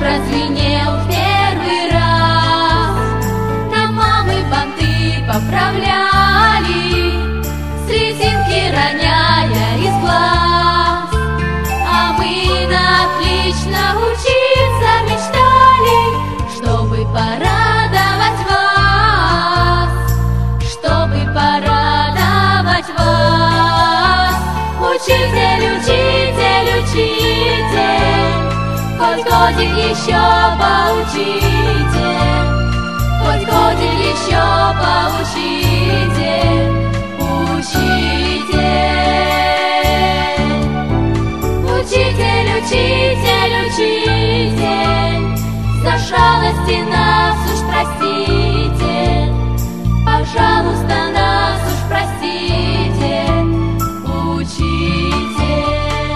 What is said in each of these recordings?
прозвенел в первый раз. Нам мамы банты поправляли, слезинки роняя из глаз. А мы на отлично учиться мечтали, чтобы порадовать вас, чтобы порадовать вас. Учитель, учитель, учитель, хоть годик еще поучите, хоть годик еще поучите, учитель. Учитель, учитель, учитель, за шалости нас уж простите, пожалуйста, нас уж простите, учитель.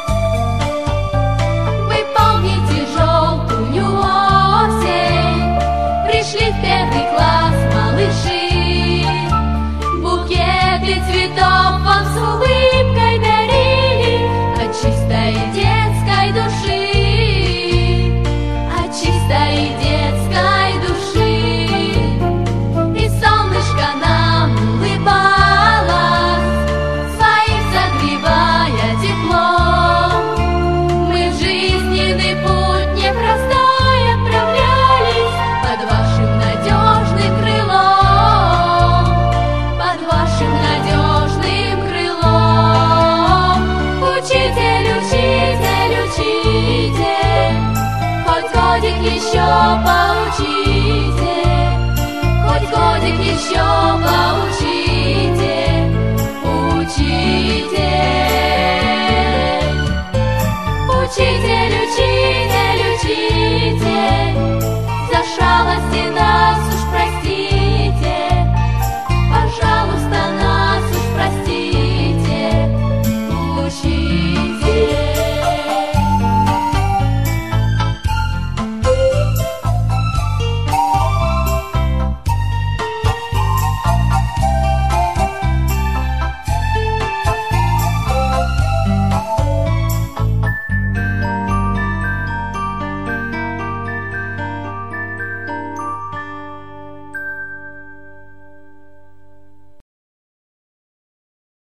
Вы помните желтую осень, пришли в первый класс малыши, букеты цветов вам с улыбкой дарили от чистой детской души, от чистой детской души. И солнышко нам улыбалось, своих согревая теплом. Мы в жизненный путь непростой отправлялись под вашим надежным крылом, под вашим надежным крылом. Учитель, учитель, учитель, хоть годик еще поучите, хоть годик еще поучите.